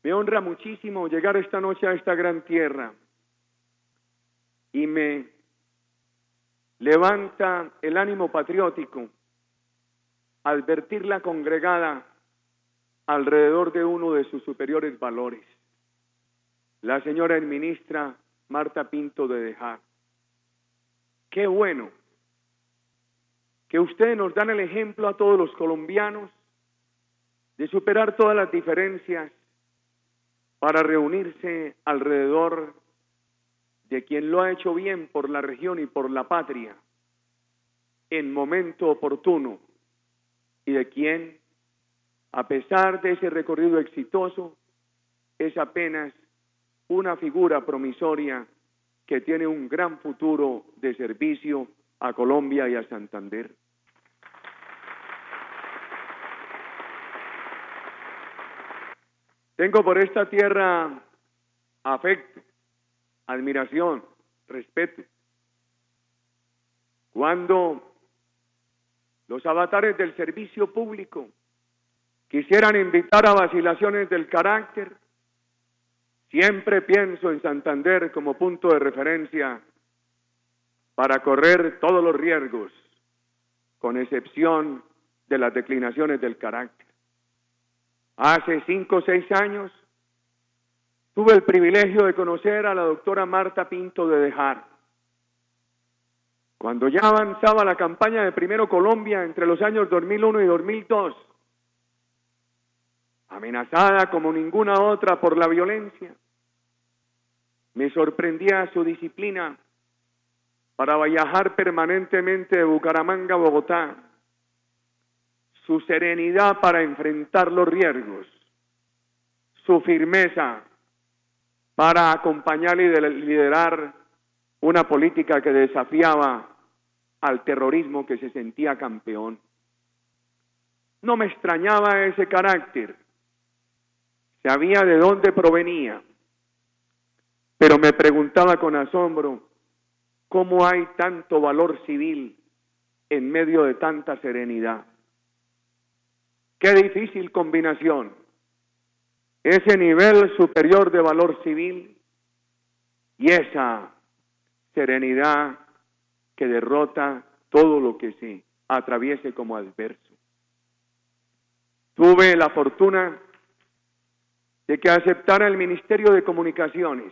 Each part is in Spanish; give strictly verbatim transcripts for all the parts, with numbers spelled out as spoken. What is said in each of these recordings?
Me honra muchísimo llegar esta noche a esta gran tierra y me levanta el ánimo patriótico al vertirla congregada alrededor de uno de sus superiores valores, la señora ministra Marta Pinto de Dejar. Qué bueno que ustedes nos dan el ejemplo a todos los colombianos de superar todas las diferencias para reunirse alrededor de quien lo ha hecho bien por la región y por la patria en momento oportuno, y de quien, a pesar de ese recorrido exitoso, es apenas una figura promisoria que tiene un gran futuro de servicio a Colombia y a Santander. Tengo por esta tierra afecto, admiración, respeto. Cuando los avatares del servicio público quisieran invitar a vacilaciones del carácter, siempre pienso en Santander como punto de referencia para correr todos los riesgos, con excepción de las declinaciones del carácter. Hace cinco o seis años tuve el privilegio de conocer a la doctora Marta Pinto de Dejar. Cuando ya avanzaba la campaña de Primero Colombia entre los años dos mil uno y dos mil dos, amenazada como ninguna otra por la violencia, me sorprendía su disciplina para viajar permanentemente de Bucaramanga a Bogotá, su serenidad para enfrentar los riesgos, su firmeza para acompañar y liderar una política que desafiaba al terrorismo que se sentía campeón. No me extrañaba ese carácter, sabía de dónde provenía, pero me preguntaba con asombro cómo hay tanto valor civil en medio de tanta serenidad. Qué difícil combinación, ese nivel superior de valor civil y esa serenidad que derrota todo lo que se atraviese como adverso. Tuve la fortuna de que aceptara el Ministerio de Comunicaciones.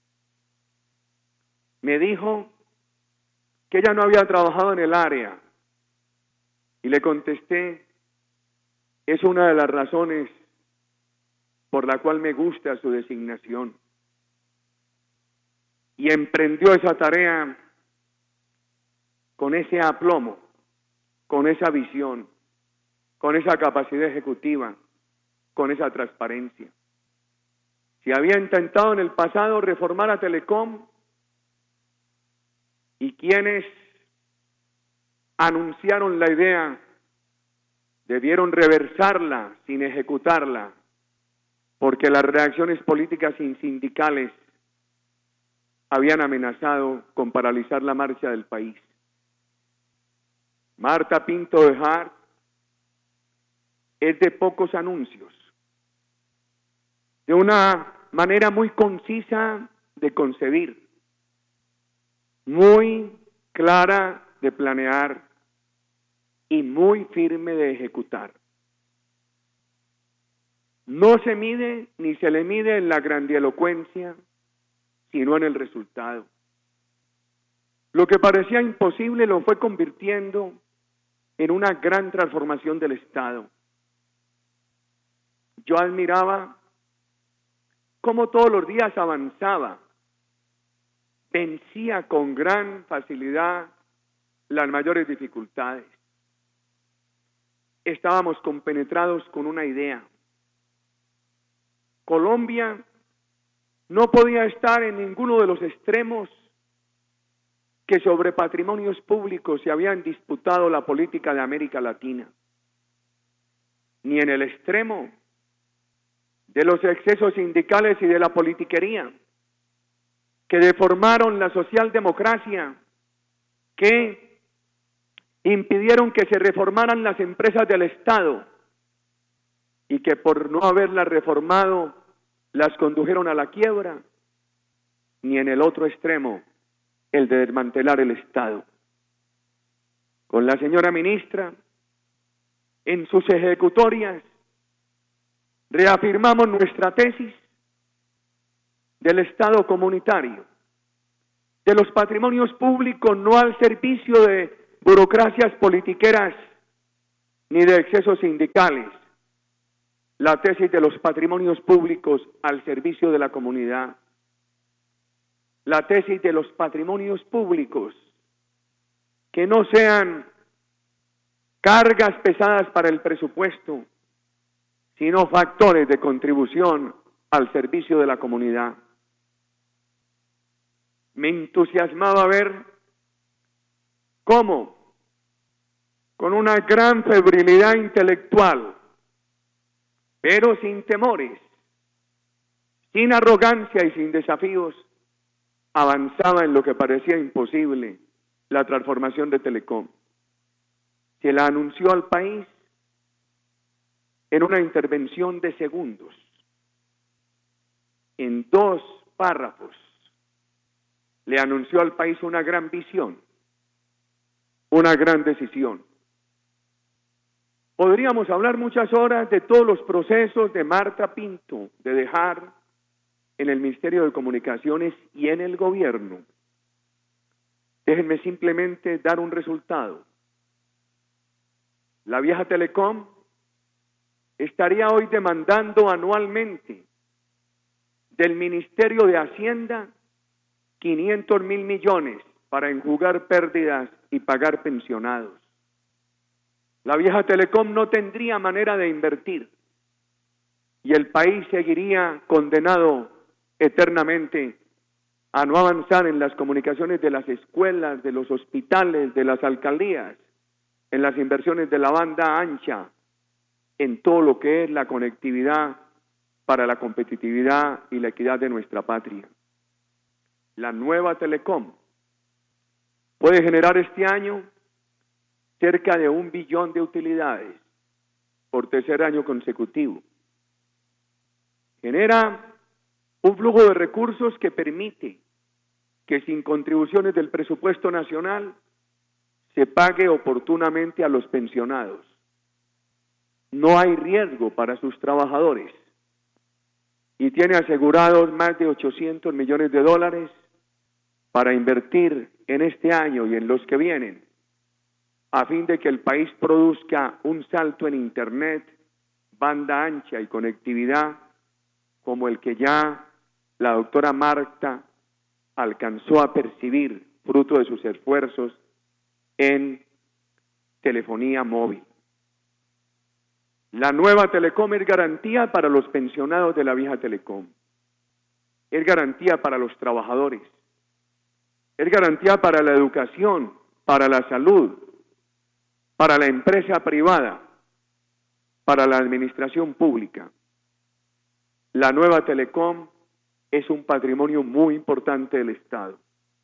Me dijo que ella no había trabajado en el área y le contesté, es una de las razones por la cual me gusta su designación. Y emprendió esa tarea con ese aplomo, con esa visión, con esa capacidad ejecutiva, con esa transparencia. Si había intentado en el pasado reformar a Telecom, y quienes anunciaron la idea debieron reversarla sin ejecutarla, porque las reacciones políticas y sindicales habían amenazado con paralizar la marcha del país. Marta Pinto de Dejar es de pocos anuncios, de una manera muy concisa de concebir, muy clara de planear y muy firme de ejecutar. No se mide ni se le mide en la grandilocuencia, sino en el resultado. Lo que parecía imposible lo fue convirtiendo en una gran transformación del Estado. Yo admiraba cómo todos los días avanzaba, vencía con gran facilidad las mayores dificultades. Estábamos compenetrados con una idea. Colombia no podía estar en ninguno de los extremos que sobre patrimonios públicos se habían disputado la política de América Latina, ni en el extremo de los excesos sindicales y de la politiquería que deformaron la socialdemocracia, que impidieron que se reformaran las empresas del Estado y que por no haberlas reformado las condujeron a la quiebra, ni en el otro extremo, el de desmantelar el Estado. Con la señora ministra, en sus ejecutorias, reafirmamos nuestra tesis del Estado comunitario, de los patrimonios públicos no al servicio de burocracias politiqueras ni de excesos sindicales, la tesis de los patrimonios públicos al servicio de la comunidad, la tesis de los patrimonios públicos que no sean cargas pesadas para el presupuesto, sino factores de contribución al servicio de la comunidad. Me entusiasmaba ver cómo, con una gran febrilidad intelectual, pero sin temores, sin arrogancia y sin desafíos, avanzaba en lo que parecía imposible, la transformación de Telecom. Se la anunció al país en una intervención de segundos, en dos párrafos. Le anunció al país una gran visión, una gran decisión. Podríamos hablar muchas horas de todos los procesos de Marta Pinto, de dejar en el Ministerio de Comunicaciones y en el gobierno. Déjenme simplemente dar un resultado. La vieja Telecom estaría hoy demandando anualmente del Ministerio de Hacienda quinientos mil millones para enjugar pérdidas y pagar pensionados. La vieja Telecom no tendría manera de invertir y el país seguiría condenado eternamente a no avanzar en las comunicaciones de las escuelas, de los hospitales, de las alcaldías, en las inversiones de la banda ancha, en todo lo que es la conectividad para la competitividad y la equidad de nuestra patria. La nueva Telecom puede generar este año cerca de un billón de utilidades por tercer año consecutivo. Genera un flujo de recursos que permite que sin contribuciones del presupuesto nacional se pague oportunamente a los pensionados. No hay riesgo para sus trabajadores y tiene asegurados más de ochocientos millones de dólares para invertir en este año y en los que vienen, a fin de que el país produzca un salto en Internet, banda ancha y conectividad, como el que ya la doctora Marta alcanzó a percibir, fruto de sus esfuerzos, en telefonía móvil. La nueva Telecom es garantía para los pensionados de la vieja Telecom, es garantía para los trabajadores, es garantía para la educación, para la salud, para la empresa privada, para la administración pública. La nueva Telecom es un patrimonio muy importante del Estado.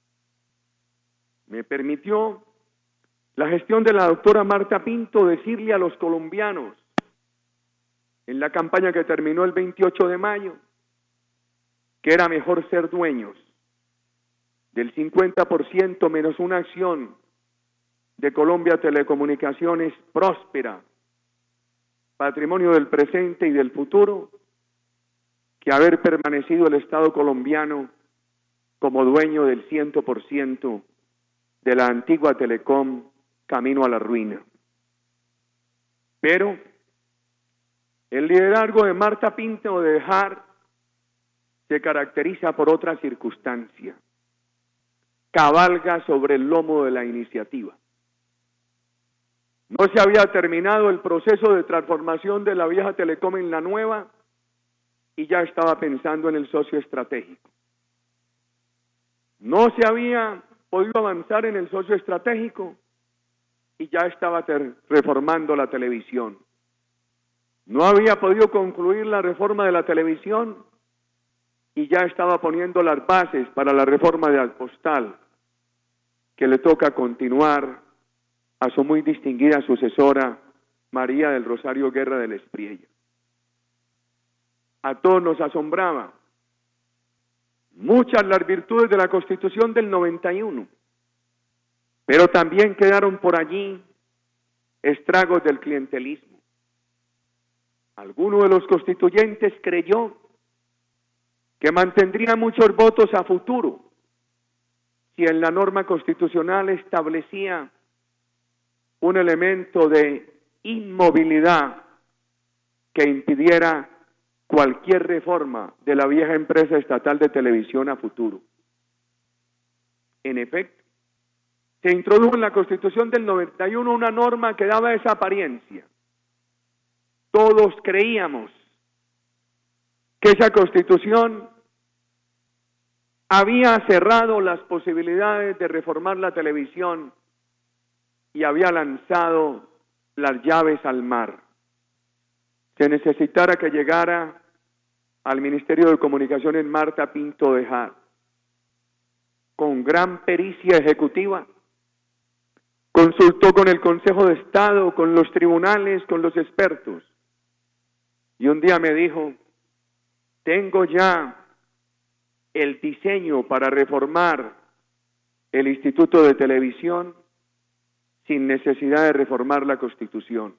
Me permitió la gestión de la doctora Marta Pinto decirle a los colombianos en la campaña que terminó el veintiocho de mayo que era mejor ser dueños del cincuenta por ciento menos una acción de Colombia Telecomunicaciones próspera, patrimonio del presente y del futuro, que haber permanecido el Estado colombiano como dueño del cien por ciento de la antigua Telecom camino a la ruina. Pero el liderazgo de Marta Pinto de dejar se caracteriza por otra circunstancia. Cabalga sobre el lomo de la iniciativa. No se había terminado el proceso de transformación de la vieja Telecom en la nueva y ya estaba pensando en el socio estratégico. No se había podido avanzar en el socio estratégico y ya estaba reformando la televisión. No había podido concluir la reforma de la televisión y ya estaba poniendo las bases para la reforma de Alpostal, que le toca continuar a su muy distinguida sucesora, María del Rosario Guerra del Espriella. a todos nos asombraba. Muchas las virtudes de la Constitución del noventa y uno, pero también quedaron por allí estragos del clientelismo. Alguno de los constituyentes creyó que mantendría muchos votos a futuro si en la norma constitucional establecía un elemento de inmovilidad que impidiera cualquier reforma de la vieja empresa estatal de televisión a futuro. En efecto, se introdujo en la Constitución del noventa y uno una norma que daba esa apariencia. Todos creíamos que esa Constitución había cerrado las posibilidades de reformar la televisión y había lanzado las llaves al mar. Se necesitara que llegara al Ministerio de Comunicaciones Marta Pinto de Jar, con gran pericia ejecutiva, consultó con el Consejo de Estado, con los tribunales, con los expertos, y un día me dijo: tengo ya el diseño para reformar el Instituto de Televisión sin necesidad de reformar la Constitución.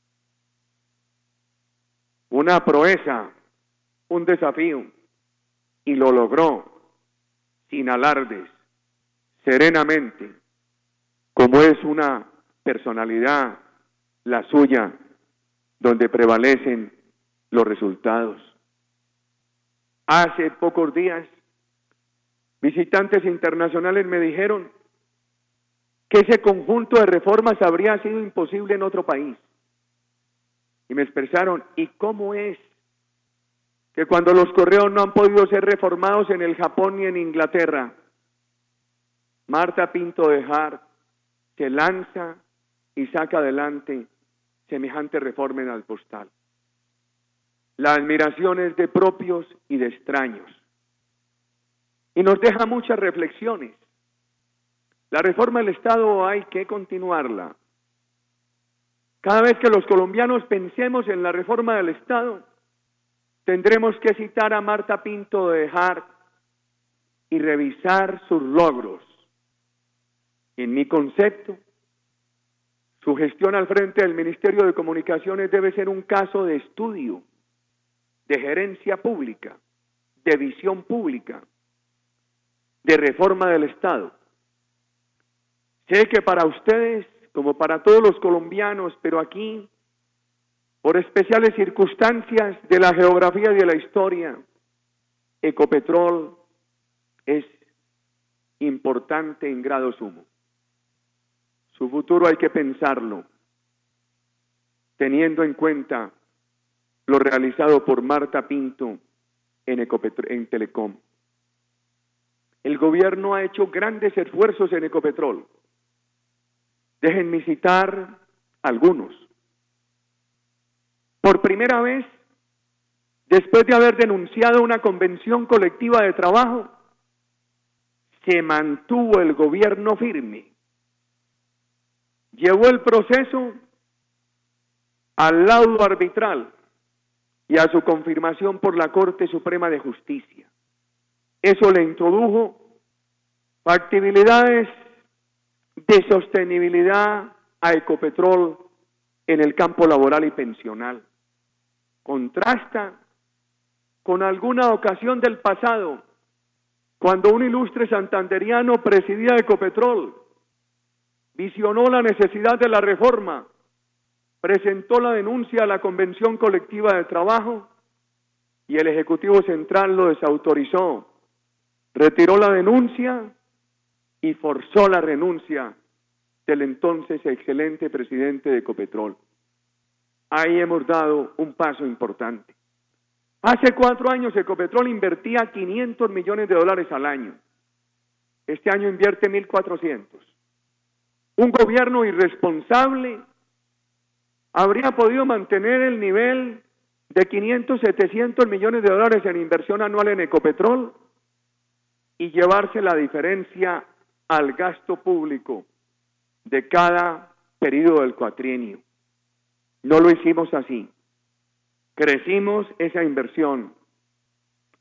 Una proeza, un desafío, y lo logró sin alardes, serenamente, como es una personalidad, la suya, donde prevalecen los resultados. Hace pocos días, visitantes internacionales me dijeron que ese conjunto de reformas habría sido imposible en otro país. Y me expresaron: ¿y cómo es que cuando los correos no han podido ser reformados en el Japón ni en Inglaterra, Marta Pinto de Jar se lanza y saca adelante semejante reforma en al postal? La admiración es de propios y de extraños, y nos deja muchas reflexiones. La reforma del Estado hay que continuarla. Cada vez que los colombianos pensemos en la reforma del Estado, tendremos que citar a Marta Pinto de Jar y revisar sus logros. En mi concepto, su gestión al frente del Ministerio de Comunicaciones debe ser un caso de estudio, de gerencia pública, de visión pública, de reforma del Estado. Sé que para ustedes, como para todos los colombianos, pero aquí, por especiales circunstancias de la geografía y de la historia, Ecopetrol es importante en grado sumo. Su futuro hay que pensarlo, teniendo en cuenta lo realizado por Marta Pinto en, Ecopetrol, en Telecom. El gobierno ha hecho grandes esfuerzos en Ecopetrol. Déjenme citar algunos. Por primera vez, después de haber denunciado una convención colectiva de trabajo, se mantuvo el gobierno firme. Llevó el proceso al laudo arbitral y a su confirmación por la Corte Suprema de Justicia. Eso le introdujo factibilidades de sostenibilidad a Ecopetrol en el campo laboral y pensional. Contrasta con alguna ocasión del pasado, cuando un ilustre santanderiano presidía Ecopetrol, visionó la necesidad de la reforma, presentó la denuncia a la Convención Colectiva de Trabajo y el Ejecutivo Central lo desautorizó, retiró la denuncia y forzó la renuncia del entonces excelente presidente de Ecopetrol. Ahí hemos dado un paso importante. Hace cuatro años Ecopetrol invertía quinientos millones de dólares al año. Este año invierte mil cuatrocientos. Un gobierno irresponsable habría podido mantener el nivel de quinientos, setecientos millones de dólares en inversión anual en Ecopetrol y llevarse la diferencia al gasto público de cada periodo del cuatrienio. No lo hicimos así. Crecimos esa inversión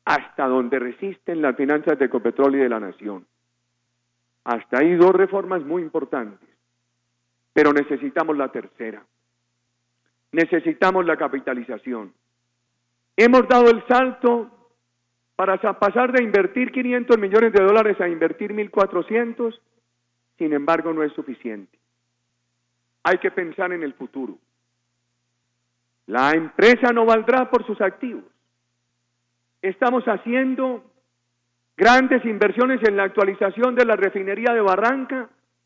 hasta donde resisten las finanzas de Ecopetrol y de la nación. Hasta ahí dos reformas muy importantes, pero necesitamos la tercera. Necesitamos la capitalización. Hemos dado el salto para pasar de invertir quinientos millones de dólares a invertir mil cuatrocientos, sin embargo no es suficiente. Hay que pensar en el futuro. La empresa no valdrá por sus activos. Estamos haciendo grandes inversiones en la actualización de la refinería de Barranca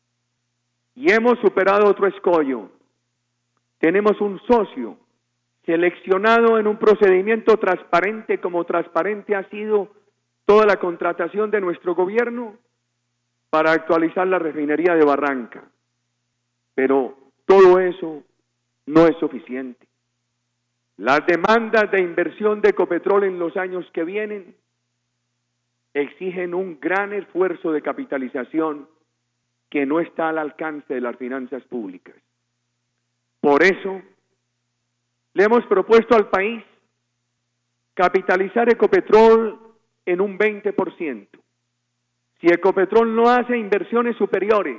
y hemos superado otro escollo. Tenemos un socio seleccionado en un procedimiento transparente, como transparente ha sido toda la contratación de nuestro gobierno para actualizar la refinería de Barranca. Pero todo eso no es suficiente. Las demandas de inversión de Ecopetrol en los años que vienen exigen un gran esfuerzo de capitalización que no está al alcance de las finanzas públicas. Por eso, le hemos propuesto al país capitalizar Ecopetrol en un veinte por ciento. Si Ecopetrol no hace inversiones superiores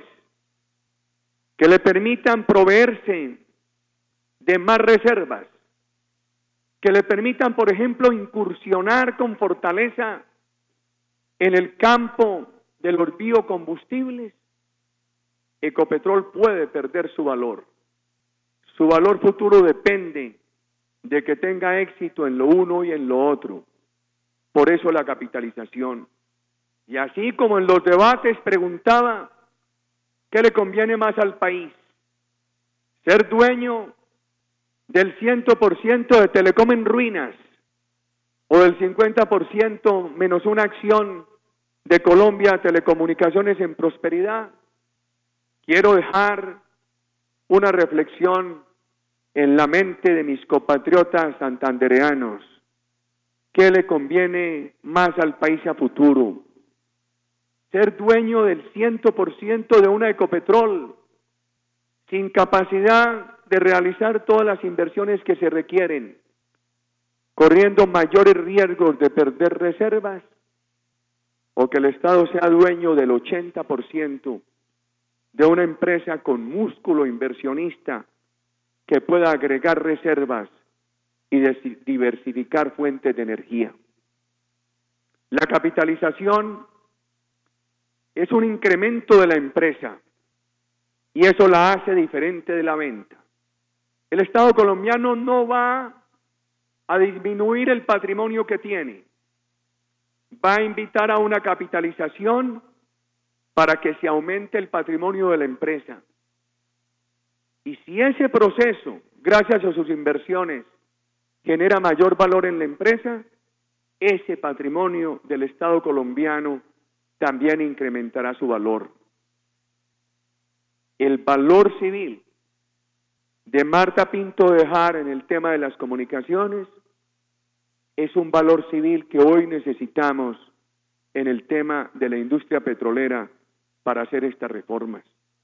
que le permitan proveerse de más reservas, que le permitan, por ejemplo, incursionar con fortaleza en el campo de los biocombustibles, Ecopetrol puede perder su valor. Su valor futuro depende de que tenga éxito en lo uno y en lo otro. Por eso la capitalización. Y así como en los debates preguntaba, ¿qué le conviene más al país? ¿Ser dueño del cien por ciento de Telecom en ruinas o del cincuenta por ciento menos una acción de Colombia Telecomunicaciones en prosperidad? Quiero dejar una reflexión en la mente de mis compatriotas santandereanos. ¿Qué le conviene más al país a futuro? ¿Ser dueño del cien por ciento de una Ecopetrol sin capacidad de realizar todas las inversiones que se requieren, corriendo mayores riesgos de perder reservas, o que el Estado sea dueño del ochenta por ciento de una empresa con músculo inversionista que pueda agregar reservas y diversificar fuentes de energía? La capitalización es un incremento de la empresa y eso la hace diferente de la venta. El Estado colombiano no va a disminuir el patrimonio que tiene, va a invitar a una capitalización para que se aumente el patrimonio de la empresa. Y si ese proceso, gracias a sus inversiones, genera mayor valor en la empresa, ese patrimonio del Estado colombiano también incrementará su valor. El valor civil de Marta Pinto de Jar en el tema de las comunicaciones es un valor civil que hoy necesitamos en el tema de la industria petrolera para hacer estas reformas.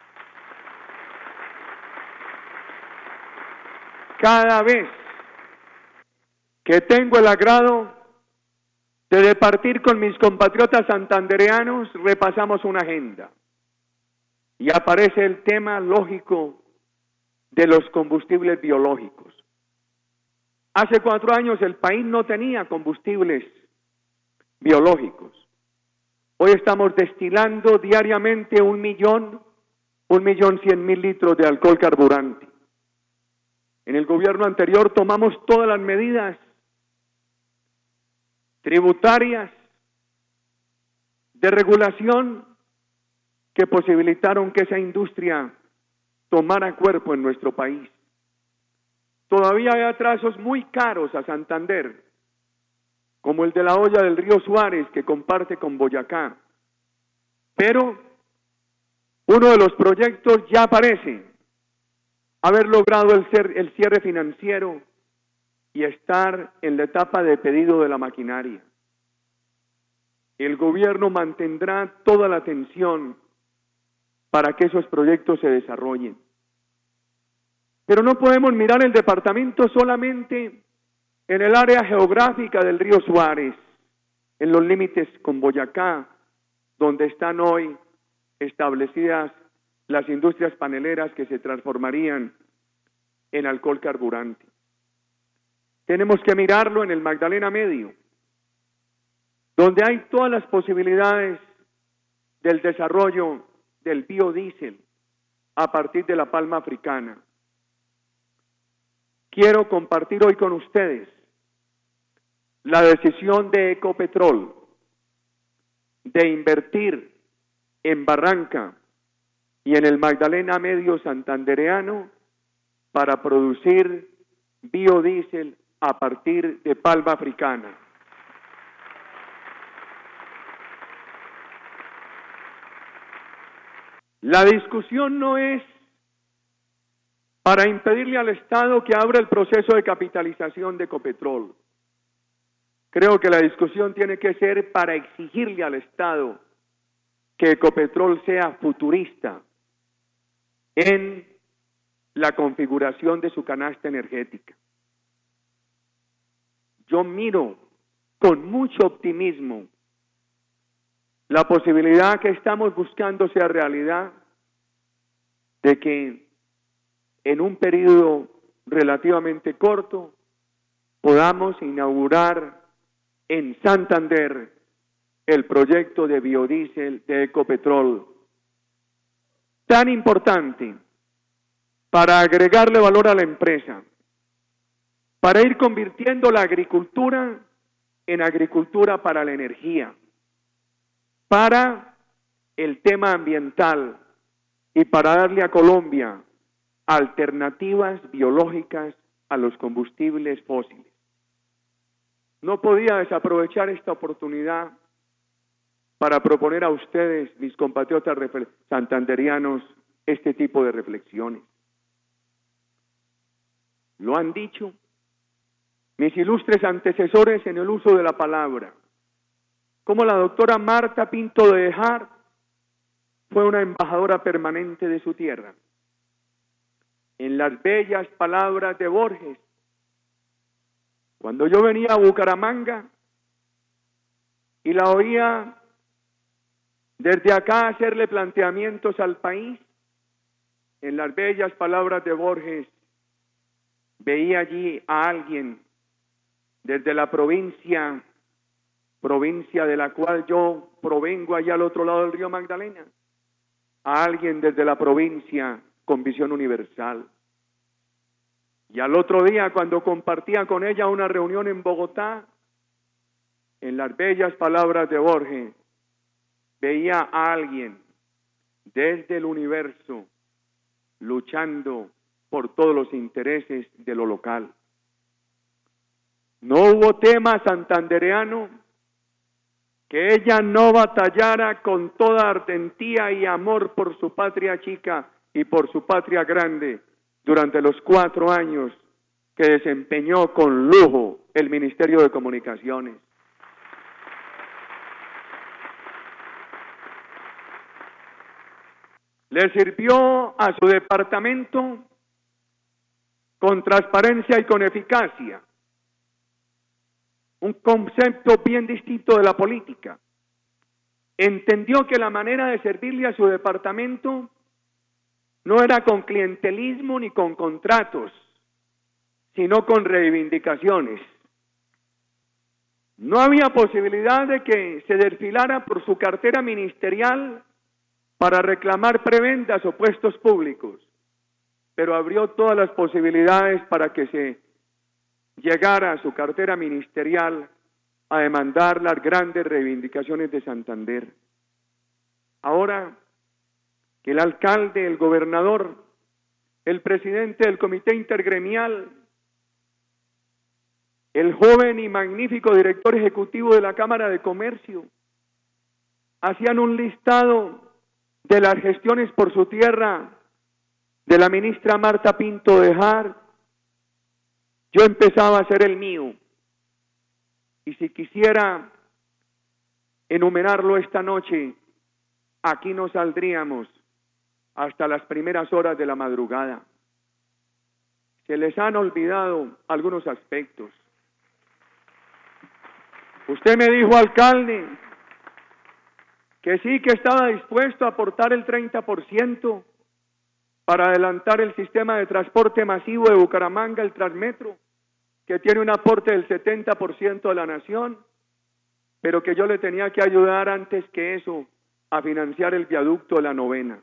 Cada vez que tengo el agrado de departir con mis compatriotas santandereanos, repasamos una agenda y aparece el tema lógico de los combustibles biológicos. Hace cuatro años el país no tenía combustibles biológicos. Hoy estamos destilando diariamente un millón, un millón cien mil litros de alcohol carburante. En el gobierno anterior tomamos todas las medidas tributarias de regulación que posibilitaron que esa industria tomara cuerpo en nuestro país. Todavía hay atrasos muy caros a Santander, como el de la olla del río Suárez que comparte con Boyacá. Pero uno de los proyectos ya parece haber logrado el, ser, el cierre financiero y estar en la etapa de pedido de la maquinaria. El gobierno mantendrá toda la atención para que esos proyectos se desarrollen. Pero no podemos mirar el departamento solamente en el área geográfica del río Suárez. en los límites con Boyacá, donde están hoy establecidas las industrias paneleras que se transformarían en alcohol carburante. Tenemos que mirarlo en el Magdalena Medio, donde hay todas las posibilidades del desarrollo del biodiesel a partir de la palma africana. Quiero compartir hoy con ustedes la decisión de Ecopetrol de invertir en Barranca y en el Magdalena Medio santandereano para producir biodiesel a partir de palma africana. La discusión no es para impedirle al Estado que abra el proceso de capitalización de Ecopetrol. Creo que la discusión tiene que ser para exigirle al Estado que Ecopetrol sea futurista en la configuración de su canasta energética. Yo miro con mucho optimismo la posibilidad que estamos buscando sea realidad de que en un periodo relativamente corto podamos inaugurar en Santander el proyecto de biodiesel de Ecopetrol, tan importante para agregarle valor a la empresa, para ir convirtiendo la agricultura en agricultura para la energía, para el tema ambiental y para darle a Colombia alternativas biológicas a los combustibles fósiles. No podía desaprovechar esta oportunidad para proponer a ustedes, mis compatriotas santanderianos, este tipo de reflexiones. Lo han dicho mis ilustres antecesores en el uso de la palabra, como la doctora Marta Pinto de Dejar fue una embajadora permanente de su tierra. En las bellas palabras de Borges, cuando yo venía a Bucaramanga y la oía desde acá hacerle planteamientos al país, en las bellas palabras de Borges, veía allí a alguien desde la provincia, provincia de la cual yo provengo allá al otro lado del río Magdalena, a alguien desde la provincia con visión universal. Y al otro día, cuando compartía con ella una reunión en Bogotá, en las bellas palabras de Borges, veía a alguien desde el universo luchando por todos los intereses de lo local. No hubo tema santandereano que ella no batallara con toda ardentía y amor por su patria chica y por su patria grande durante los cuatro años que desempeñó con lujo el Ministerio de Comunicaciones. Le sirvió a su departamento con transparencia y con eficacia, un concepto bien distinto de la política. Entendió que la manera de servirle a su departamento no era con clientelismo ni con contratos, sino con reivindicaciones. No había posibilidad de que se desfilara por su cartera ministerial para reclamar prebendas o puestos públicos, pero abrió todas las posibilidades para que se llegara a su cartera ministerial a demandar las grandes reivindicaciones de Santander. Ahora que el alcalde, el gobernador, el presidente del comité intergremial, el joven y magnífico director ejecutivo de la Cámara de Comercio, hacían un listado de las gestiones por su tierra de la ministra Marta Pinto de Dejar, yo empezaba a hacer el mío. Y si quisiera enumerarlo esta noche, aquí no saldríamos hasta las primeras horas de la madrugada. Se les han olvidado algunos aspectos. Usted me dijo, alcalde, que sí, que estaba dispuesto a aportar el treinta por ciento para adelantar el sistema de transporte masivo de Bucaramanga, el Transmetro, que tiene un aporte del setenta por ciento de la nación, pero que yo le tenía que ayudar antes que eso a financiar el viaducto de la Novena.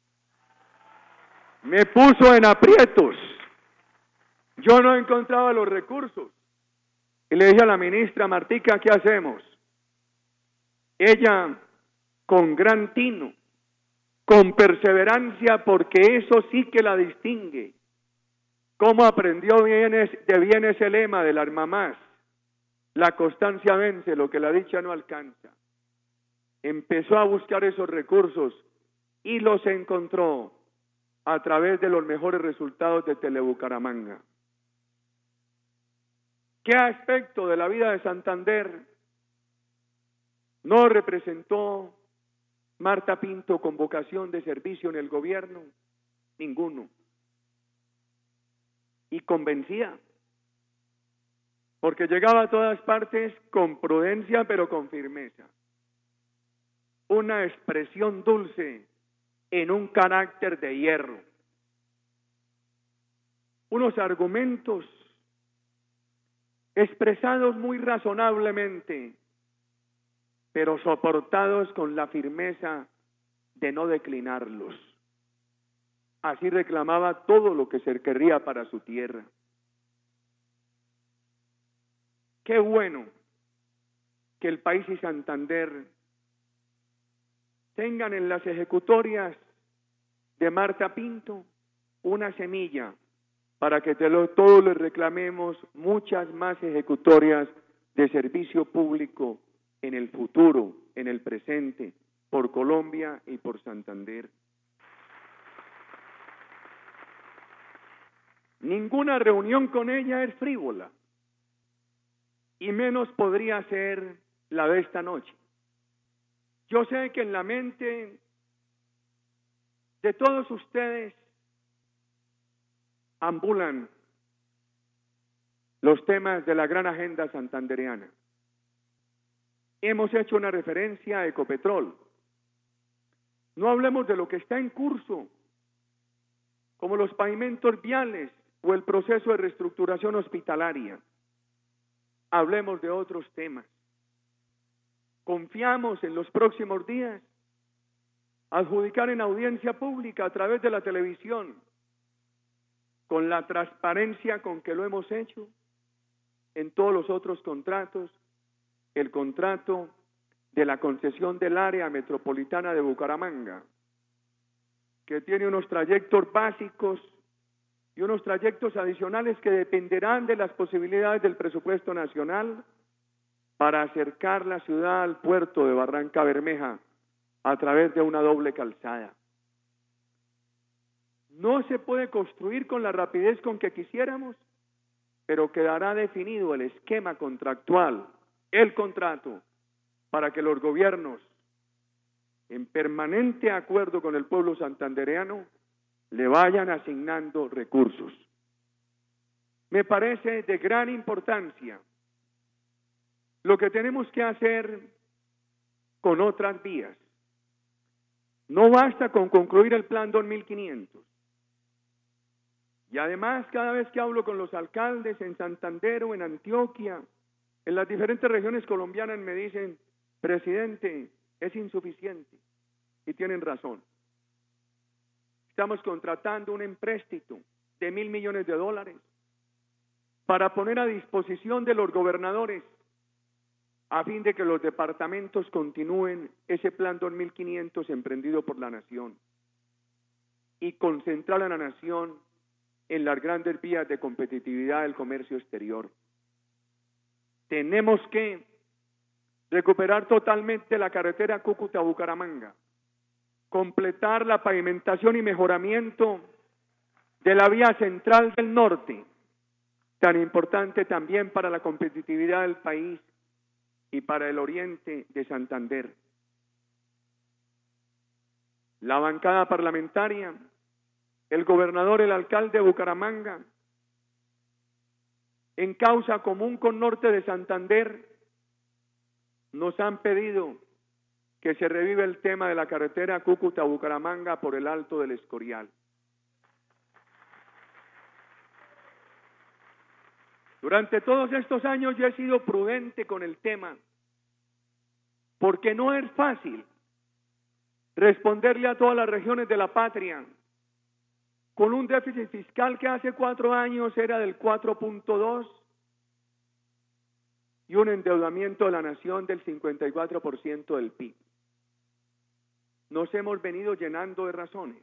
Me puso en aprietos. Yo no encontraba los recursos. Y le dije a la ministra, Martica, ¿qué hacemos? Ella, con gran tino, con perseverancia, porque eso sí que la distingue. ¿Cómo aprendió bienes, de bien ese lema del arma más? La constancia vence lo que la dicha no alcanza. Empezó a buscar esos recursos y los encontró a través de los mejores resultados de Telebucaramanga. ¿Qué aspecto de la vida de Santander no representó Marta Pinto con vocación de servicio en el gobierno? Ninguno. Y convencía, porque llegaba a todas partes con prudencia pero con firmeza. Una expresión dulce en un carácter de hierro. Unos argumentos expresados muy razonablemente, pero soportados con la firmeza de no declinarlos. Así reclamaba todo lo que se querría para su tierra. Qué bueno que el país y Santander tengan en las ejecutorias de Marta Pinto una semilla para que todos les reclamemos muchas más ejecutorias de servicio público en el futuro, en el presente, por Colombia y por Santander. Ninguna reunión con ella es frívola, y menos podría ser la de esta noche. Yo sé que en la mente de todos ustedes ambulan los temas de la gran agenda santandereana. Hemos hecho una referencia a Ecopetrol. No hablemos de lo que está en curso, como los pavimentos viales o el proceso de reestructuración hospitalaria. Hablemos de otros temas. Confiamos en los próximos días adjudicar en audiencia pública a través de la televisión, con la transparencia con que lo hemos hecho en todos los otros contratos, el contrato de la concesión del área metropolitana de Bucaramanga, que tiene unos trayectos básicos y unos trayectos adicionales que dependerán de las posibilidades del presupuesto nacional para acercar la ciudad al puerto de Barranca Bermeja a través de una doble calzada. No se puede construir con la rapidez con que quisiéramos, pero quedará definido el esquema contractual, el contrato, para que los gobiernos, en permanente acuerdo con el pueblo santandereano, le vayan asignando recursos. Me parece de gran importancia lo que tenemos que hacer con otras vías. No basta con concluir el plan dos mil quinientos. Y además, cada vez que hablo con los alcaldes en Santander o en Antioquia, en las diferentes regiones colombianas, me dicen, presidente, es insuficiente. Y tienen razón. Estamos contratando un empréstito de mil millones de dólares para poner a disposición de los gobernadores a fin de que los departamentos continúen ese plan dos mil quinientos emprendido por la nación y concentrar a la nación en las grandes vías de competitividad del comercio exterior. Tenemos que recuperar totalmente la carretera Cúcuta-Bucaramanga, completar la pavimentación y mejoramiento de la vía central del norte, tan importante también para la competitividad del país y para el oriente de Santander. La bancada parlamentaria, el gobernador, el alcalde de Bucaramanga, en causa común con norte de Santander, nos han pedido que se revive el tema de la carretera Cúcuta-Bucaramanga por el Alto del Escorial. Durante todos estos años yo he sido prudente con el tema, porque no es fácil responderle a todas las regiones de la patria con un déficit fiscal que hace cuatro años era del cuatro punto dos y un endeudamiento de la nación del cincuenta y cuatro por ciento del P I B. Nos hemos venido llenando de razones.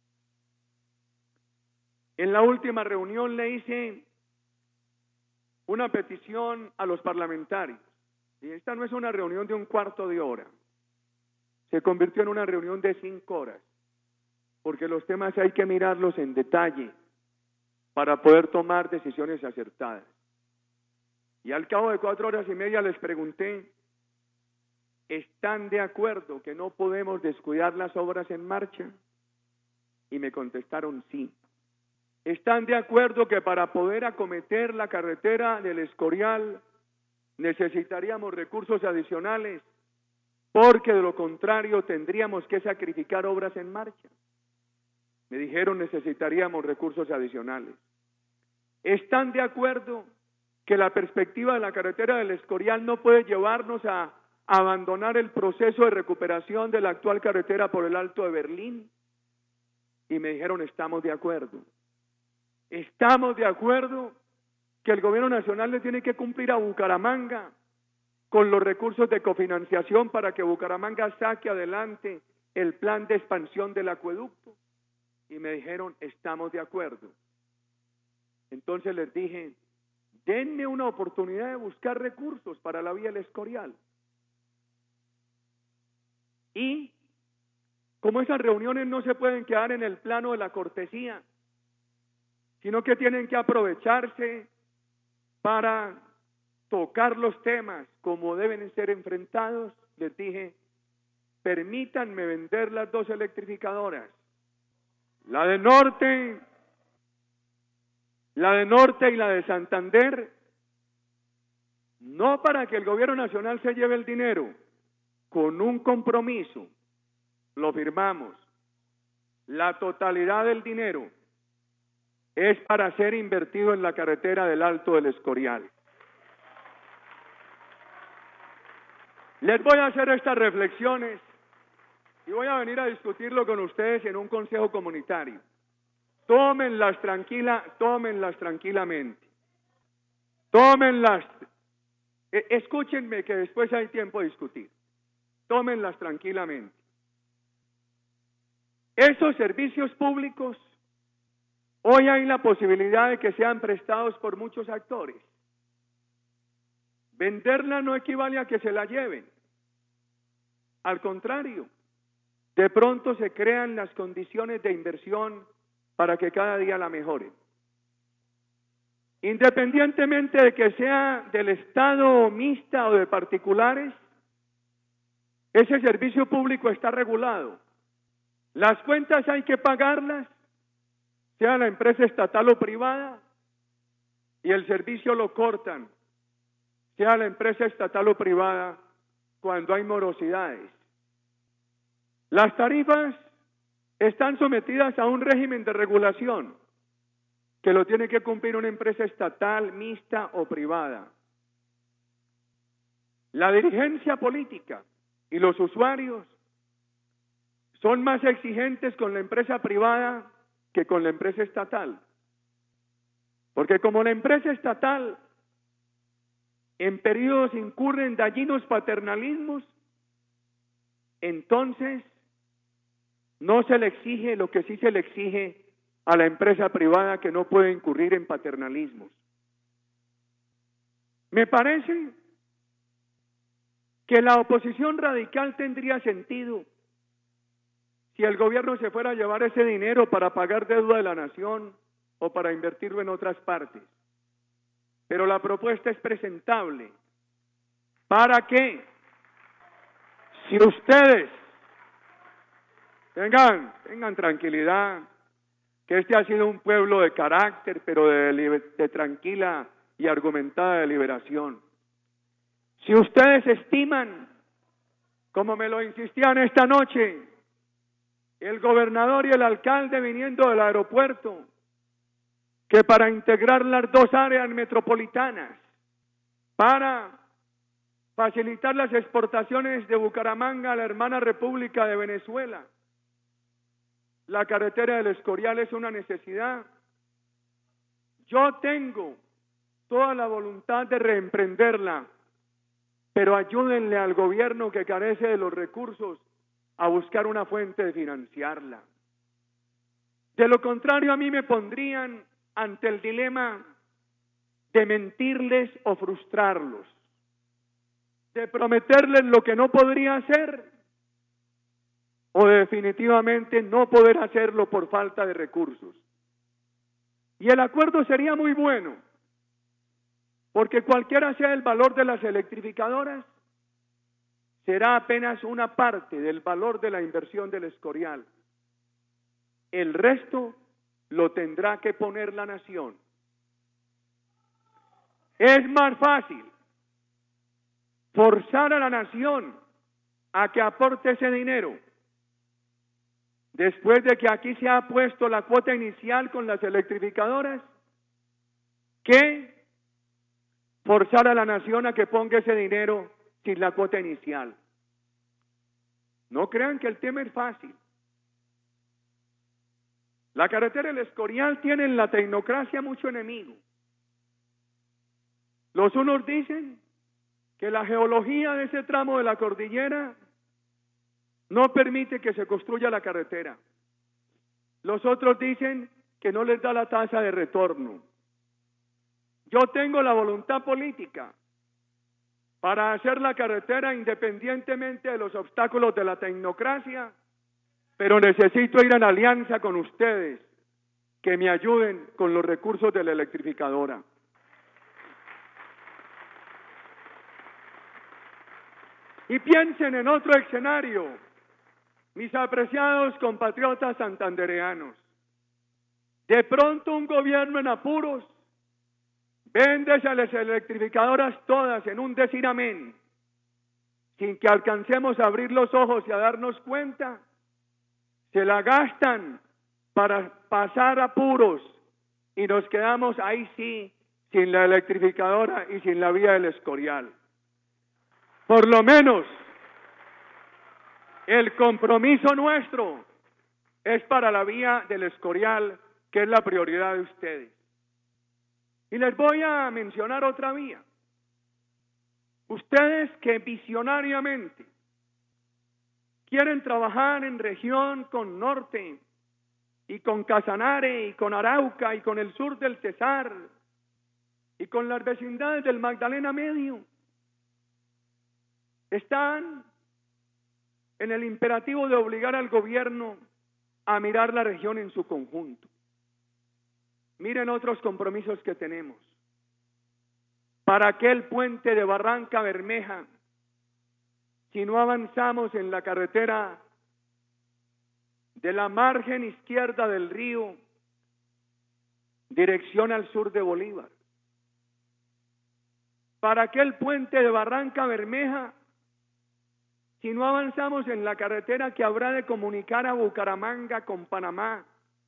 En la última reunión le hice una petición a los parlamentarios, y esta no es una reunión de un cuarto de hora, se convirtió en una reunión de cinco horas, porque los temas hay que mirarlos en detalle para poder tomar decisiones acertadas. Y al cabo de cuatro horas y media les pregunté, ¿están de acuerdo que no podemos descuidar las obras en marcha? Y me contestaron sí. ¿Están de acuerdo que para poder acometer la carretera del Escorial necesitaríamos recursos adicionales? Porque de lo contrario tendríamos que sacrificar obras en marcha. Me dijeron necesitaríamos recursos adicionales. ¿Están de acuerdo que la perspectiva de la carretera del Escorial no puede llevarnos a abandonar el proceso de recuperación de la actual carretera por el Alto de Berlín? Y me dijeron estamos de acuerdo. Estamos de acuerdo que el gobierno nacional le tiene que cumplir a Bucaramanga con los recursos de cofinanciación para que Bucaramanga saque adelante el plan de expansión del acueducto. Y me dijeron, estamos de acuerdo. Entonces les dije, denme una oportunidad de buscar recursos para la vía El Escorial. Y como esas reuniones no se pueden quedar en el plano de la cortesía, sino que tienen que aprovecharse para tocar los temas como deben ser enfrentados, les dije, permítanme vender las dos electrificadoras, la de Norte, la de Norte y la de Santander, no para que el gobierno nacional se lleve el dinero, con un compromiso, lo firmamos, la totalidad del dinero es para ser invertido en la carretera del Alto del Escorial. Les voy a hacer estas reflexiones y voy a venir a discutirlo con ustedes en un consejo comunitario. Tómenlas tranquila, tómenlas tranquilamente. Tómenlas. Eh, escúchenme que después hay tiempo de discutir. Tómenlas tranquilamente. Esos servicios públicos, hoy hay la posibilidad de que sean prestados por muchos actores. Venderla no equivale a que se la lleven. Al contrario, de pronto se crean las condiciones de inversión para que cada día la mejoren. Independientemente de que sea del Estado mixta o de particulares, ese servicio público está regulado. Las cuentas hay que pagarlas, sea la empresa estatal o privada, y el servicio lo cortan, sea la empresa estatal o privada, cuando hay morosidades. Las tarifas están sometidas a un régimen de regulación que lo tiene que cumplir una empresa estatal, mixta o privada. La dirigencia política y los usuarios son más exigentes con la empresa privada que con la empresa estatal. Porque como la empresa estatal en periodos incurre en dañinos paternalismos, entonces no se le exige lo que sí se le exige a la empresa privada, que no puede incurrir en paternalismos. Me parece que la oposición radical tendría sentido si el gobierno se fuera a llevar ese dinero para pagar deuda de la nación o para invertirlo en otras partes. Pero la propuesta es presentable. ¿Para qué? Si ustedes tengan, tengan tranquilidad, que este ha sido un pueblo de carácter, pero de, de tranquila y argumentada deliberación. Si ustedes estiman, como me lo insistían esta noche, el gobernador y el alcalde viniendo del aeropuerto, que para integrar las dos áreas metropolitanas, para facilitar las exportaciones de Bucaramanga a la hermana República de Venezuela, la carretera del Escorial es una necesidad. Yo tengo toda la voluntad de reemprenderla, pero ayúdenle al gobierno que carece de los recursos a buscar una fuente de financiarla. De lo contrario, a mí me pondrían ante el dilema de mentirles o frustrarlos, de prometerles lo que no podría hacer o de definitivamente no poder hacerlo por falta de recursos. Y el acuerdo sería muy bueno, porque cualquiera sea el valor de las electrificadoras, será apenas una parte del valor de la inversión del Escorial. El resto lo tendrá que poner la nación. Es más fácil forzar a la nación a que aporte ese dinero, después de que aquí se ha puesto la cuota inicial con las electrificadoras, que forzar a la nación a que ponga ese dinero sin la cuota inicial. No crean que el tema es fácil. La carretera del Escorial tiene en la tecnocracia mucho enemigo. Los unos dicen que la geología de ese tramo de la cordillera no permite que se construya la carretera. Los otros dicen que no les da la tasa de retorno. Yo tengo la voluntad política para hacer la carretera independientemente de los obstáculos de la tecnocracia, pero necesito ir en alianza con ustedes, que me ayuden con los recursos de la electrificadora. Y piensen en otro escenario, mis apreciados compatriotas santandereanos. De pronto un gobierno en apuros vende a las electrificadoras todas en un decir amén, sin que alcancemos a abrir los ojos y a darnos cuenta. Se la gastan para pasar apuros y nos quedamos ahí sí sin la electrificadora y sin la vía del Escorial. Por lo menos el compromiso nuestro es para la vía del Escorial, que es la prioridad de ustedes. Y les voy a mencionar otra vía. Ustedes que visionariamente quieren trabajar en región con Norte y con Casanare y con Arauca y con el sur del Cesar y con las vecindades del Magdalena Medio, están en el imperativo de obligar al gobierno a mirar la región en su conjunto. Miren otros compromisos que tenemos. ¿Para qué el puente de Barranca Bermeja si no avanzamos en la carretera de la margen izquierda del río, dirección al sur de Bolívar? ¿Para qué el puente de Barranca Bermeja si no avanzamos en la carretera que habrá de comunicar a Bucaramanga con Panamá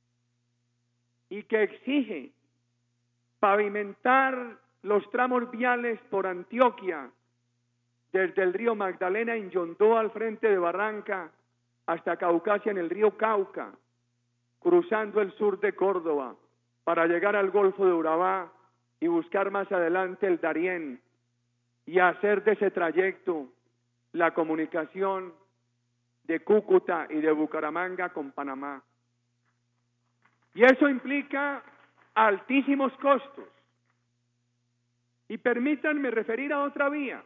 y que exige pavimentar los tramos viales por Antioquia, desde el río Magdalena en Yondó al frente de Barranca hasta Caucasia en el río Cauca, cruzando el sur de Córdoba para llegar al Golfo de Urabá y buscar más adelante el Darién y hacer de ese trayecto la comunicación de Cúcuta y de Bucaramanga con Panamá? Y eso implica altísimos costos. Y permítanme referir a otra vía.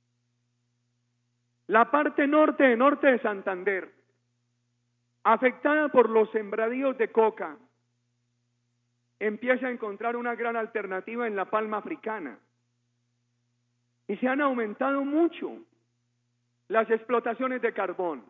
La parte norte de norte de Santander, afectada por los sembradíos de coca, empieza a encontrar una gran alternativa en la palma africana. Y se han aumentado mucho las explotaciones de carbón.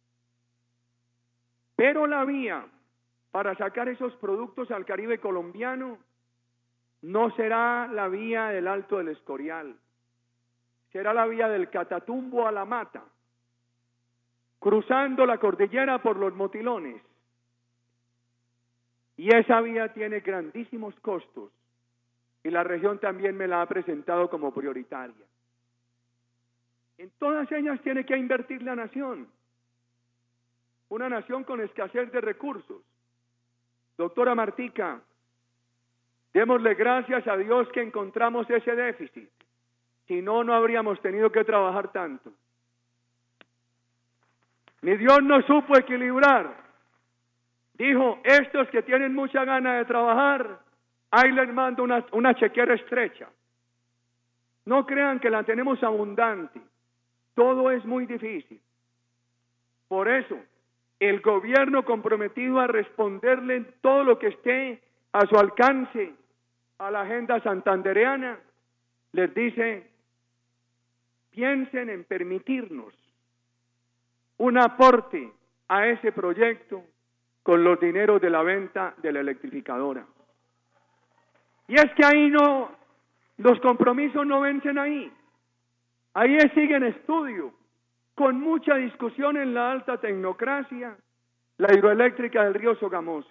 Pero la vía para sacar esos productos al Caribe colombiano no será la vía del Alto del Escorial, será la vía del Catatumbo a La Mata, cruzando la cordillera por los Motilones. Y esa vía tiene grandísimos costos y la región también me la ha presentado como prioritaria. En todas ellas tiene que invertir la nación, una nación con escasez de recursos. Doctora Martica, démosle gracias a Dios que encontramos ese déficit, si no, no habríamos tenido que trabajar tanto. Ni Dios nos supo equilibrar. Dijo, estos que tienen mucha gana de trabajar, ahí les mando una, una chequera estrecha. No crean que la tenemos abundante. Todo es muy difícil. Por eso, el gobierno comprometido a responderle en todo lo que esté a su alcance a la agenda santandereana, les dice, piensen en permitirnos un aporte a ese proyecto con los dineros de la venta de la electrificadora. Y es que ahí no, los compromisos no vencen ahí. Ahí sigue en estudio, con mucha discusión en la alta tecnocracia, la hidroeléctrica del río Sogamoso.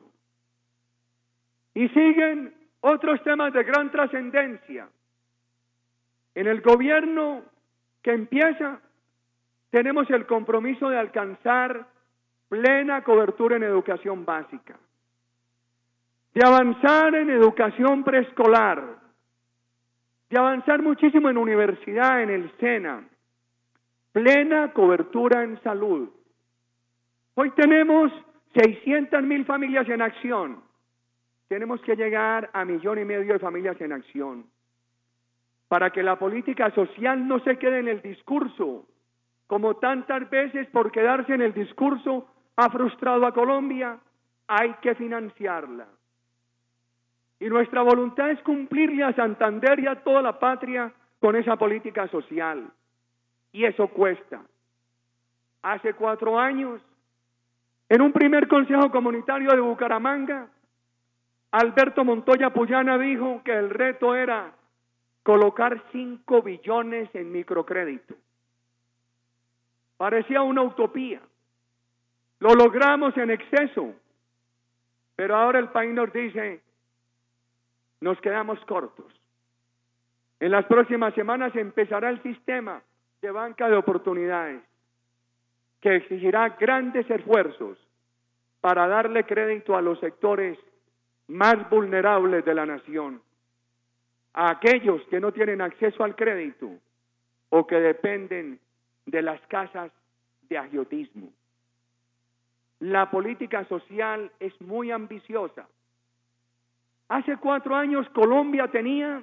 Y siguen otros temas de gran trascendencia. En el gobierno que empieza, tenemos el compromiso de alcanzar plena cobertura en educación básica, de avanzar en educación preescolar, de avanzar muchísimo en universidad, en el SENA, plena cobertura en salud. Hoy tenemos seiscientas mil familias en acción. Tenemos que llegar a millón y medio de familias en acción. Para que la política social no se quede en el discurso, como tantas veces por quedarse en el discurso ha frustrado a Colombia, hay que financiarla. Y nuestra voluntad es cumplirle a Santander y a toda la patria con esa política social. Y eso cuesta. Hace cuatro años, en un primer consejo comunitario de Bucaramanga, Alberto Montoya Puyana dijo que el reto era colocar cinco billones en microcrédito. Parecía una utopía. Lo logramos en exceso, pero ahora el país nos dice, nos quedamos cortos. En las próximas semanas empezará el sistema de banca de oportunidades, que exigirá grandes esfuerzos para darle crédito a los sectores más vulnerables de la nación, a aquellos que no tienen acceso al crédito o que dependen de las casas de agiotismo. La política social es muy ambiciosa. Hace cuatro años Colombia tenía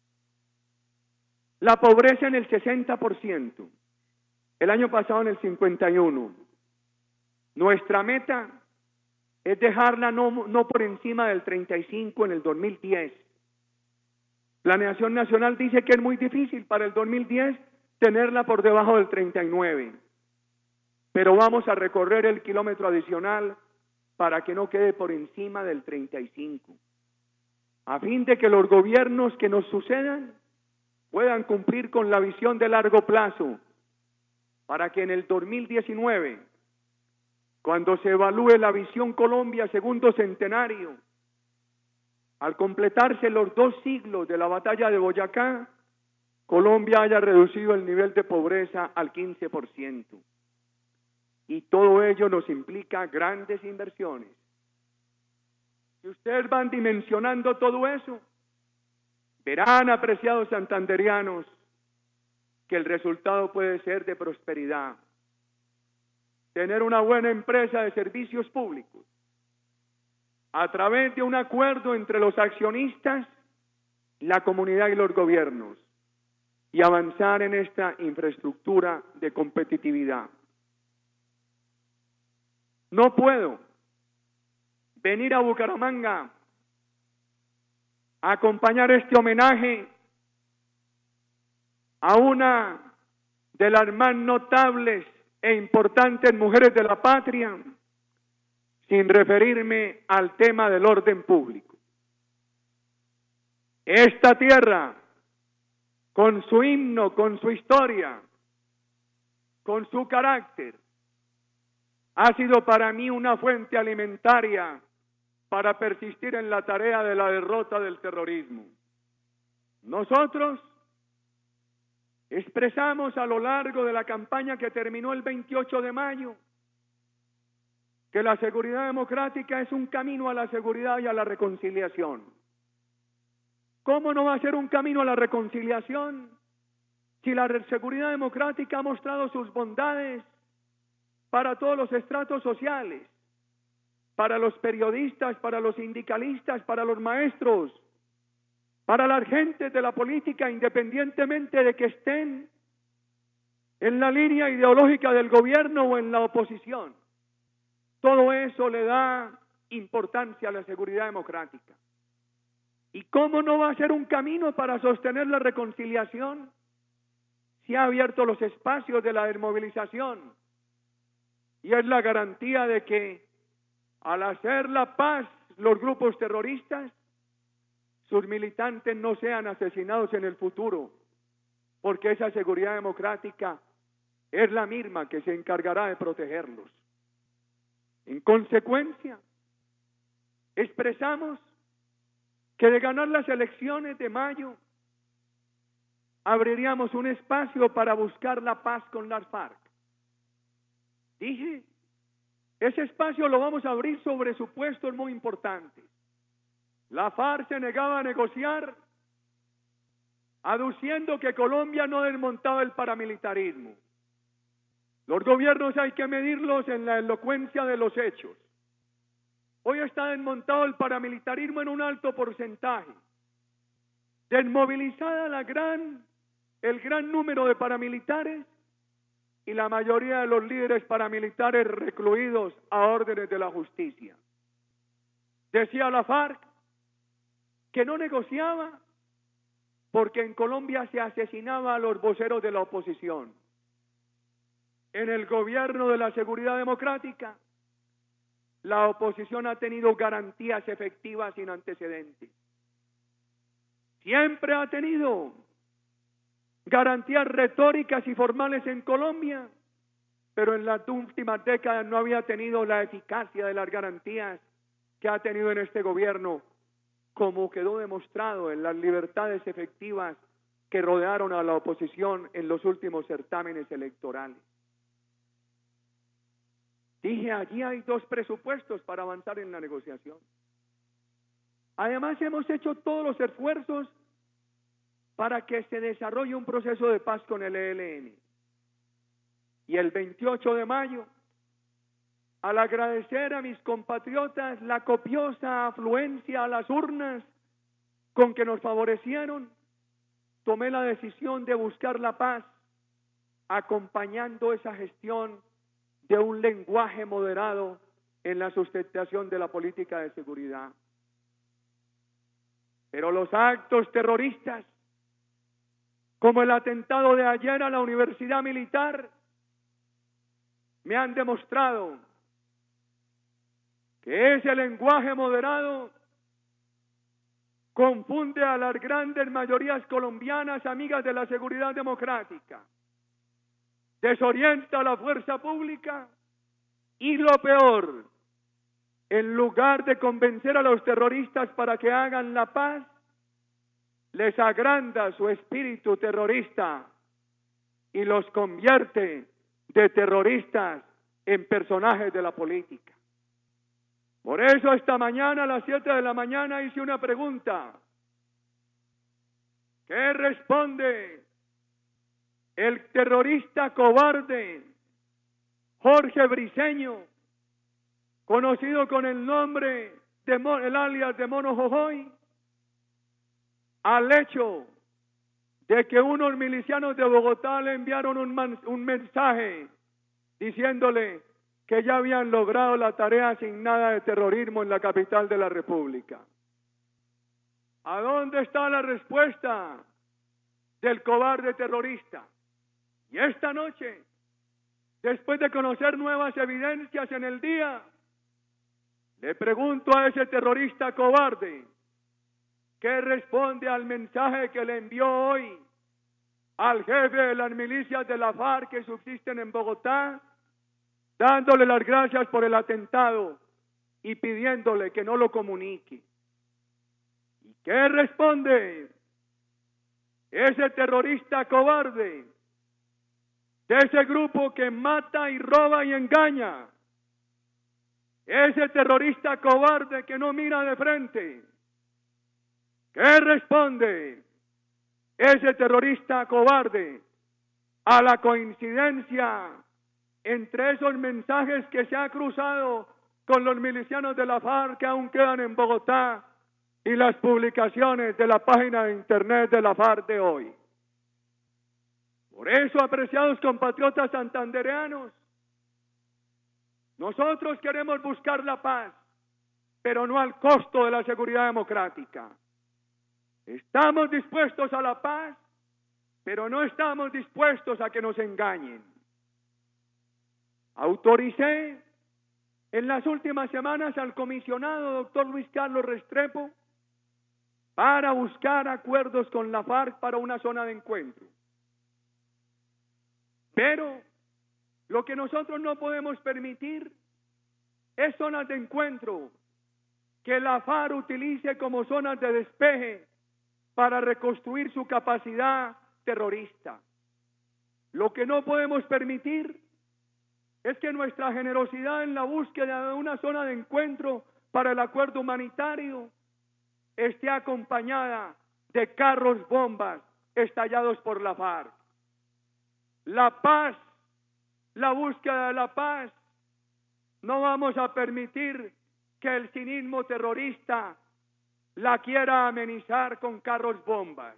la pobreza en el sesenta por ciento, el año pasado en el cincuenta y uno por ciento. Nuestra meta es dejarla no, no por encima del treinta y cinco por ciento en el dos mil diez. Planeación Nacional dice que es muy difícil para el dos mil diez tenerla por debajo del treinta y nueve por ciento. Pero vamos a recorrer el kilómetro adicional para que no quede por encima del treinta y cinco por ciento, a fin de que los gobiernos que nos sucedan puedan cumplir con la visión de largo plazo, para que en el dos mil diecinueve, cuando se evalúe la visión Colombia segundo centenario, al completarse los dos siglos de la batalla de Boyacá, Colombia haya reducido el nivel de pobreza al quince por ciento. Y todo ello nos implica grandes inversiones. Si ustedes van dimensionando todo eso, verán, apreciados santanderianos, que el resultado puede ser de prosperidad. Tener una buena empresa de servicios públicos, a través de un acuerdo entre los accionistas, la comunidad y los gobiernos, y avanzar en esta infraestructura de competitividad. No puedo venir a Bucaramanga a acompañar este homenaje a una de las más notables e importantes mujeres de la patria sin referirme al tema del orden público. Esta tierra, con su himno, con su historia, con su carácter, ha sido para mí una fuente alimentaria para persistir en la tarea de la derrota del terrorismo. Nosotros expresamos a lo largo de la campaña que terminó el veintiocho de mayo que la seguridad democrática es un camino a la seguridad y a la reconciliación. ¿Cómo no va a ser un camino a la reconciliación si la seguridad democrática ha mostrado sus bondades para todos los estratos sociales, para los periodistas, para los sindicalistas, para los maestros, para las gentes de la política, independientemente de que estén en la línea ideológica del gobierno o en la oposición? Todo eso le da importancia a la seguridad democrática. ¿Y cómo no va a ser un camino para sostener la reconciliación si ha abierto los espacios de la desmovilización? Y es la garantía de que al hacer la paz los grupos terroristas, sus militantes no sean asesinados en el futuro, porque esa seguridad democrática es la misma que se encargará de protegerlos. En consecuencia, expresamos que de ganar las elecciones de mayo, abriríamos un espacio para buscar la paz con las FARC. Dije, ese espacio lo vamos a abrir sobre supuestos muy importantes. La FARC se negaba a negociar, aduciendo que Colombia no desmontaba el paramilitarismo. Los gobiernos hay que medirlos en la elocuencia de los hechos. Hoy está desmontado el paramilitarismo en un alto porcentaje. Desmovilizada la gran, el gran número de paramilitares y la mayoría de los líderes paramilitares recluidos a órdenes de la justicia. Decía la FARC que no negociaba porque en Colombia se asesinaba a los voceros de la oposición. En el gobierno de la seguridad democrática, la oposición ha tenido garantías efectivas sin antecedentes. Siempre ha tenido garantías retóricas y formales en Colombia, pero en las últimas décadas no había tenido la eficacia de las garantías que ha tenido en este gobierno, como quedó demostrado en las libertades efectivas que rodearon a la oposición en los últimos certámenes electorales. Dije, allí hay dos presupuestos para avanzar en la negociación. Además, hemos hecho todos los esfuerzos para que se desarrolle un proceso de paz con el E L N. Y el veintiocho de mayo, al agradecer a mis compatriotas la copiosa afluencia a las urnas con que nos favorecieron, tomé la decisión de buscar la paz, acompañando esa gestión de un lenguaje moderado en la sustentación de la política de seguridad. Pero los actos terroristas, como el atentado de ayer a la Universidad Militar, me han demostrado que ese lenguaje moderado confunde a las grandes mayorías colombianas amigas de la seguridad democrática, desorienta a la fuerza pública y, lo peor, en lugar de convencer a los terroristas para que hagan la paz, les agranda su espíritu terrorista y los convierte de terroristas en personajes de la política. Por eso esta mañana a las siete de la mañana hice una pregunta. ¿Qué responde el terrorista cobarde Jorge Briceño, conocido con el nombre de el alias de Mono Jojoy, al hecho de que unos milicianos de Bogotá le enviaron un, man, un mensaje diciéndole que ya habían logrado la tarea asignada de terrorismo en la capital de la República? ¿A dónde está la respuesta del cobarde terrorista? Y esta noche, después de conocer nuevas evidencias en el día, le pregunto a ese terrorista cobarde, ¿qué responde al mensaje que le envió hoy al jefe de las milicias de la FARC que subsisten en Bogotá, dándole las gracias por el atentado y pidiéndole que no lo comunique. ¿Y qué responde ese terrorista cobarde de ese grupo que mata y roba y engaña? Ese terrorista cobarde que no mira de frente. ¿Qué responde ese terrorista cobarde a la coincidencia entre esos mensajes que se ha cruzado con los milicianos de la FARC que aún quedan en Bogotá y las publicaciones de la página de internet de la FARC de hoy? Por eso, apreciados compatriotas santandereanos, nosotros queremos buscar la paz, pero no al costo de la seguridad democrática. Estamos dispuestos a la paz, pero no estamos dispuestos a que nos engañen. Autoricé en las últimas semanas al comisionado doctor Luis Carlos Restrepo para buscar acuerdos con la FARC para una zona de encuentro. Pero lo que nosotros no podemos permitir es zonas de encuentro que la FARC utilice como zonas de despeje para reconstruir su capacidad terrorista. Lo que no podemos permitir es que nuestra generosidad en la búsqueda de una zona de encuentro para el acuerdo humanitario esté acompañada de carros bombas estallados por la FARC. La paz, la búsqueda de la paz, no vamos a permitir que el cinismo terrorista la quiera amenizar con carros bombas.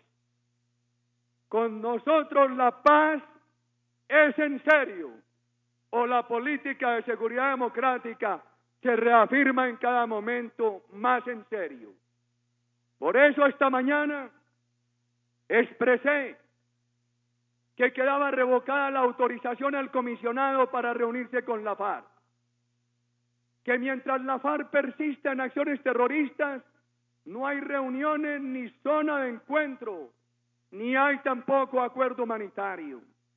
Con nosotros la paz es en serio, o la política de seguridad democrática se reafirma en cada momento más en serio. Por eso esta mañana expresé que quedaba revocada la autorización al comisionado para reunirse con la FARC, que mientras la FARC persista en acciones terroristas, no hay reuniones ni zona de encuentro, ni hay tampoco acuerdo humanitario.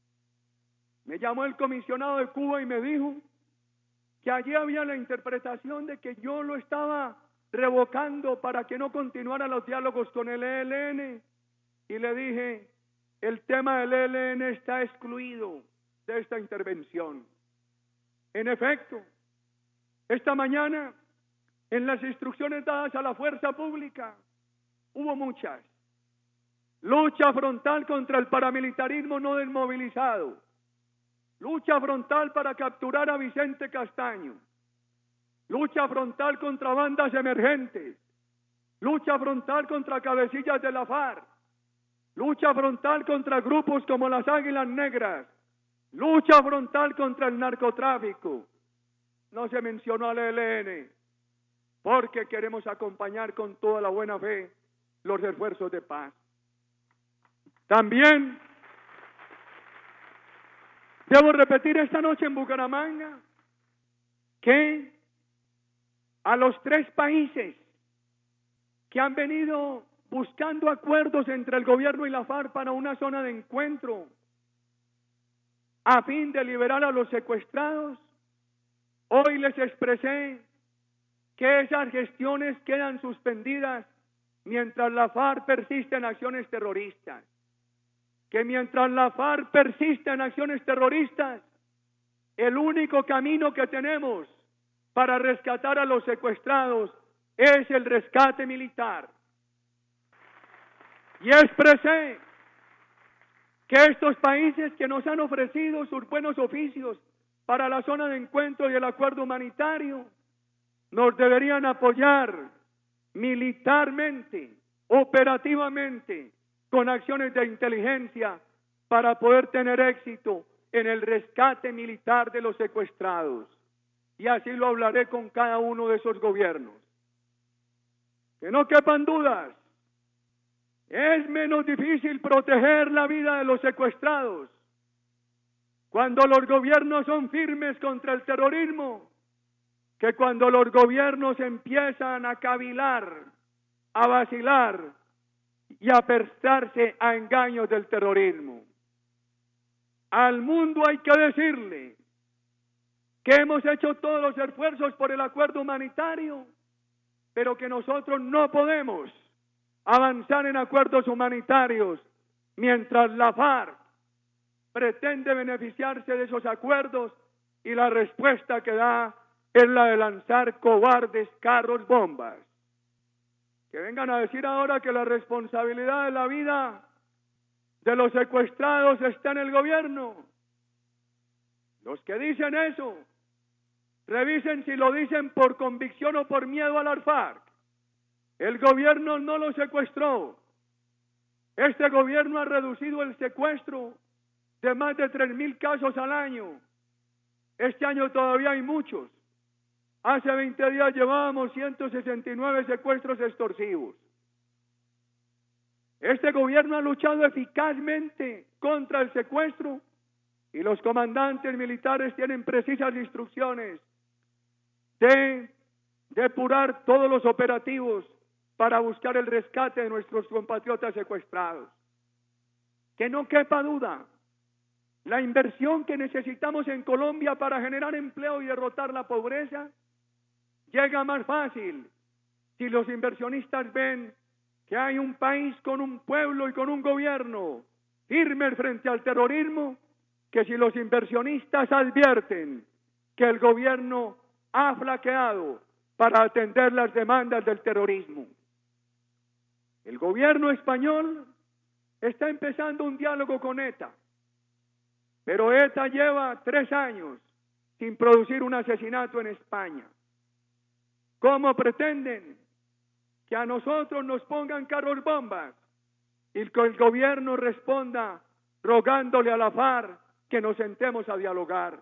Me llamó el comisionado de Cuba y me dijo que allí había la interpretación de que yo lo estaba revocando para que no continuara los diálogos con el E L N, y le dije, el tema del E L N está excluido de esta intervención. En efecto, esta mañana, en las instrucciones dadas a la fuerza pública, hubo muchas. Lucha frontal contra el paramilitarismo no desmovilizado. Lucha frontal para capturar a Vicente Castaño. Lucha frontal contra bandas emergentes. Lucha frontal contra cabecillas de la FARC. Lucha frontal contra grupos como las Águilas Negras. Lucha frontal contra el narcotráfico. No se mencionó al E L N, porque queremos acompañar con toda la buena fe los esfuerzos de paz. También debo repetir esta noche en Bucaramanga que a los tres países que han venido buscando acuerdos entre el gobierno y la FARC para una zona de encuentro a fin de liberar a los secuestrados, hoy les expresé que esas gestiones quedan suspendidas mientras la FARC persiste en acciones terroristas. Que mientras la FARC persiste en acciones terroristas, el único camino que tenemos para rescatar a los secuestrados es el rescate militar. Y expresé que estos países que nos han ofrecido sus buenos oficios para la zona de encuentro y el acuerdo humanitario, nos deberían apoyar militarmente, operativamente, con acciones de inteligencia para poder tener éxito en el rescate militar de los secuestrados. Y así lo hablaré con cada uno de esos gobiernos. Que no quepan dudas, es menos difícil proteger la vida de los secuestrados cuando los gobiernos son firmes contra el terrorismo que cuando los gobiernos empiezan a cavilar, a vacilar y a prestarse a engaños del terrorismo. Al mundo hay que decirle que hemos hecho todos los esfuerzos por el acuerdo humanitario, pero que nosotros no podemos avanzar en acuerdos humanitarios mientras la FARC pretende beneficiarse de esos acuerdos y la respuesta que da es la de lanzar cobardes carros bombas. Que vengan a decir ahora que la responsabilidad de la vida de los secuestrados está en el gobierno. Los que dicen eso, revisen si lo dicen por convicción o por miedo a la FARC. El gobierno no lo secuestró. Este gobierno ha reducido el secuestro de más de tres mil casos al año. Este año todavía hay muchos. Hace veinte días llevábamos ciento sesenta y nueve secuestros extorsivos. Este gobierno ha luchado eficazmente contra el secuestro y los comandantes militares tienen precisas instrucciones de depurar todos los operativos para buscar el rescate de nuestros compatriotas secuestrados. Que no quepa duda, la inversión que necesitamos en Colombia para generar empleo y derrotar la pobreza llega más fácil si los inversionistas ven que hay un país con un pueblo y con un gobierno firme frente al terrorismo, que si los inversionistas advierten que el gobierno ha flaqueado para atender las demandas del terrorismo. El gobierno español está empezando un diálogo con ETA, pero ETA lleva tres años sin producir un asesinato en España. ¿Cómo pretenden que a nosotros nos pongan carros bombas y que el gobierno responda rogándole a la FARC que nos sentemos a dialogar?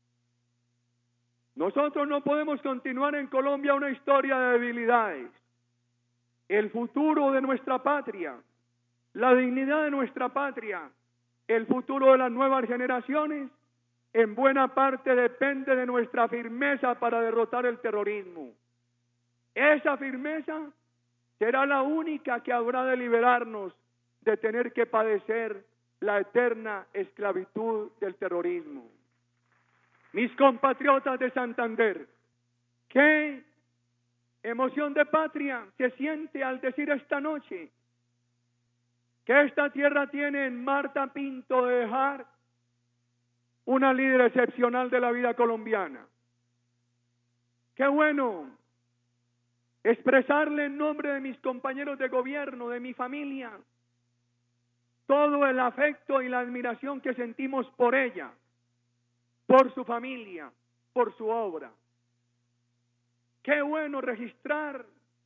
Nosotros no podemos continuar en Colombia una historia de debilidades. El futuro de nuestra patria, la dignidad de nuestra patria, el futuro de las nuevas generaciones, en buena parte depende de nuestra firmeza para derrotar el terrorismo. Esa firmeza será la única que habrá de liberarnos de tener que padecer la eterna esclavitud del terrorismo. Mis compatriotas de Santander, qué emoción de patria se siente al decir esta noche que esta tierra tiene en Marta Pinto de Bejar una líder excepcional de la vida colombiana. Qué bueno expresarle en nombre de mis compañeros de gobierno, de mi familia, todo el afecto y la admiración que sentimos por ella, por su familia, por su obra. Qué bueno registrar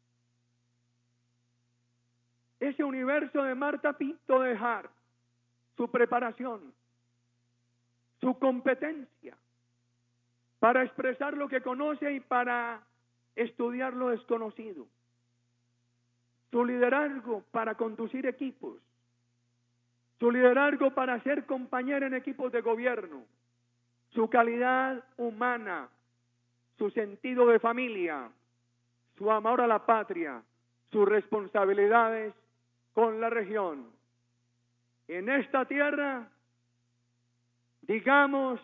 ese universo de Marta Pinto de Bejar, su preparación, su competencia para expresar lo que conoce y para estudiar lo desconocido, su liderazgo para conducir equipos, su liderazgo para ser compañera en equipos de gobierno, su calidad humana, su sentido de familia, su amor a la patria, sus responsabilidades con la región. En esta tierra, digamos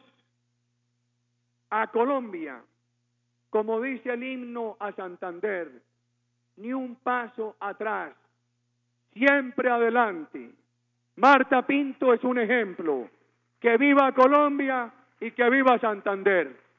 a Colombia, como dice el himno a Santander, ni un paso atrás, siempre adelante. Marta Pinto es un ejemplo. Que viva Colombia y que viva Santander.